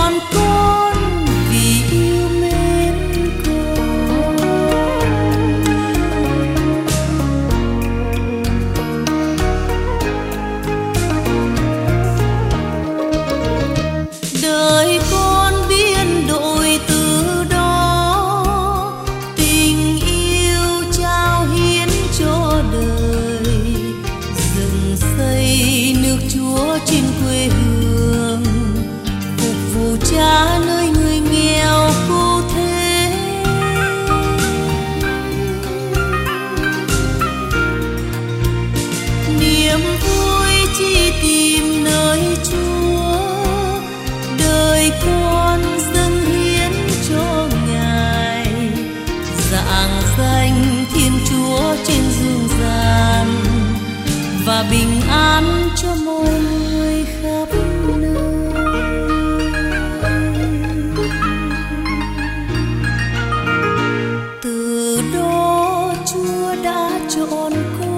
chọn con vì yêu mến con. Đời con biến đổi từ đó, tình yêu trao hiến cho đời, dựng xây nước Chúa trên quê hương, phục vụ Cha nơi người nghèo cô thế. Niềm vui chỉ tìm nơi Chúa, đời con dâng hiến cho Ngài, rạng danh Thiên Chúa trên dương gian và bình an cho mọi người khắp nơi. Từ đó Chúa đã chọn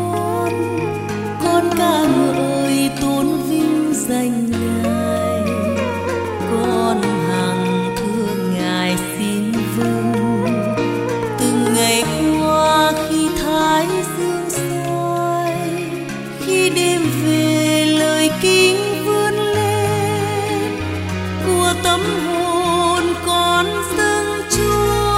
con ca ngợi tôn vinh danh Ngài, con hằng thương Ngài xin vâng. Từng ngày qua khi thái dương soi, khi đêm về lời kính vươn lên, của tâm hồn con dâng Chúa.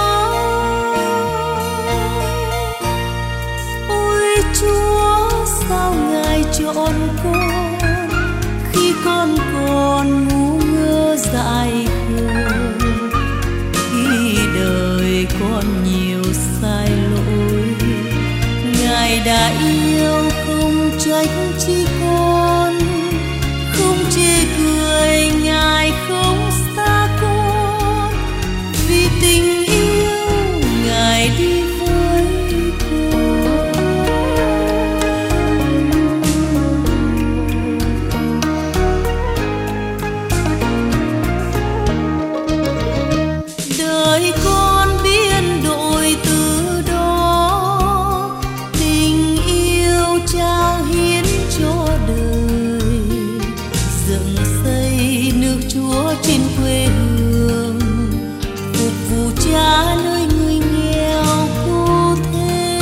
Ôi Chúa, sao Ngài chọn con khi con còn ngu ngơ dại khờ, khi đời con nhiều sai lỗi. Ngài đã yêu không trách chi con, không chê cười Ngài không xa con, vì tình yêu Ngài đi với con. Đời con biến đổi từ đó, tình yêu trao hiến cho đời, dựng xây nước Chúa trên quê hương, phục vụ Cha nơi người nghèo cô thế.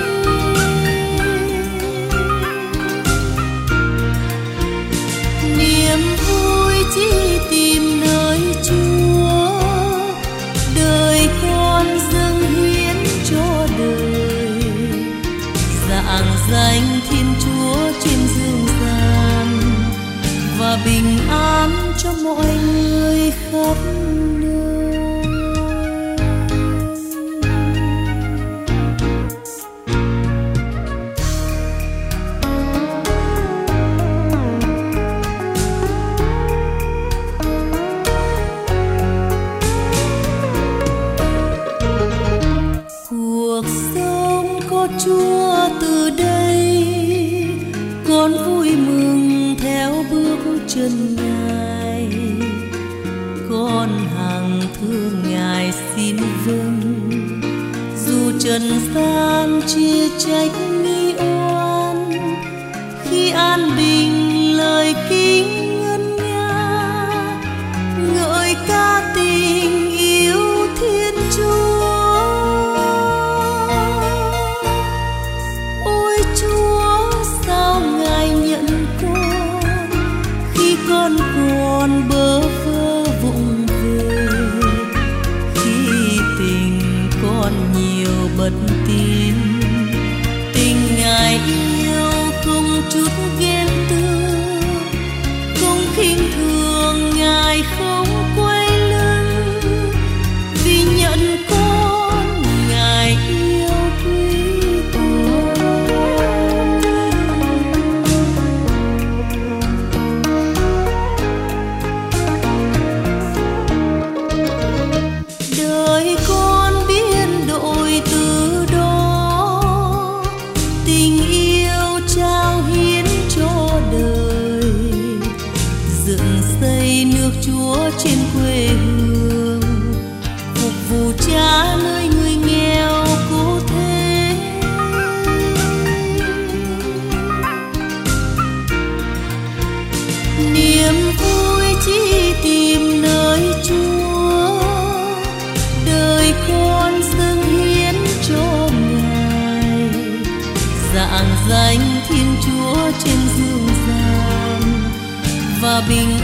Niềm vui chỉ tìm nơi Chúa, đời con dâng hiến cho đời, rạng danh Thiên Chúa trên dương gian và bình an cho mọi người khắp nơi. Cuộc sống có Chúa từ đây, con vui mừng theo bước chân Ngài, con hằng thương Ngài xin vâng. Dù trần gian chia trách mi oan, khi an bình lời kính ngân nga, ngợi ca tình yêu Thiên Chúa. Ôi Chúa, sao Ngài nhận con khi con còn bơ vơ vụng về, khi tình con nhiều bất tín. Tình Ngài yêu không chút ghen tương, bình